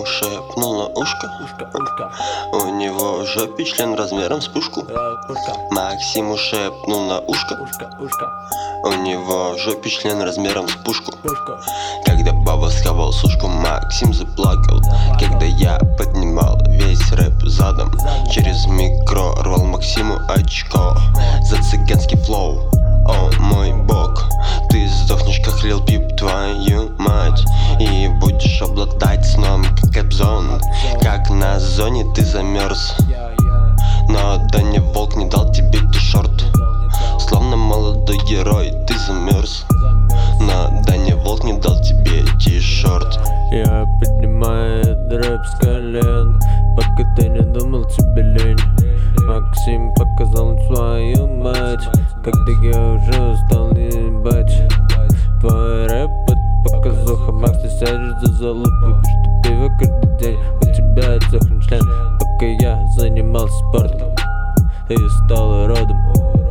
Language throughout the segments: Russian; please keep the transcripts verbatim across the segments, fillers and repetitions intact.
шепнул на ушко. Ушко, ушко. У него в жопе член размером с пушку. Э, пушка. Максиму шепнул на ушко. Ушко, ушко. У него в жопе член размером с пушку. Пушка. Когда баба схавал сушку, Максим заплакал. Когда я поднимал весь рэп задом, через микро рвал Максиму очко за цыганский флоу. О мой бог, ты сдохнешь как Лил Пип, твою мать, и будешь обладать сном как Кобзон. Как на зоне ты замерз, но да не волк не дал тебе ти-шорт. Словно молодой герой ты замерз, но да не волк не дал тебе ти-шорт. Я поднимаю рэп с колен, пока ты не думал, тебе лень. Максим показал свою мать, когда я уже устал ебать. Твой рэп это показуха, Макс, ты сядешь за залупу, что пиво каждый день, у тебя отсохнет член. Пока я занимался спортом, ты стал родом.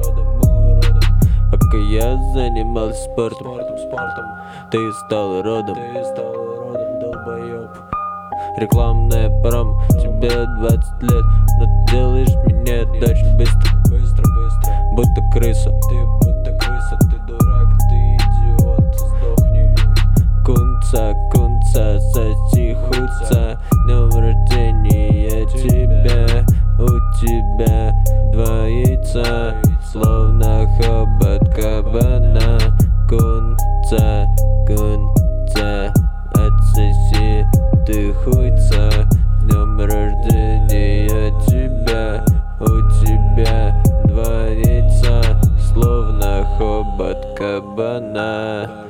Пока я занимался спортом, ты стал родом. Долбоёб. Рекламная промо, тебе двадцать лет, но ты делаешь меня это очень быстро. Быстро, быстро. Будто крыса. Ты будто крыса, ты дурак, ты идиот, сдохни. Кунца, кунца, соси хуйца, днем рождения тебе. У тебя два яйца, словно хобот кабана. Кунца, кунца, отсоси ты хуйца, днем рождения тебя. У тебя два яйца, словно хобот кабана.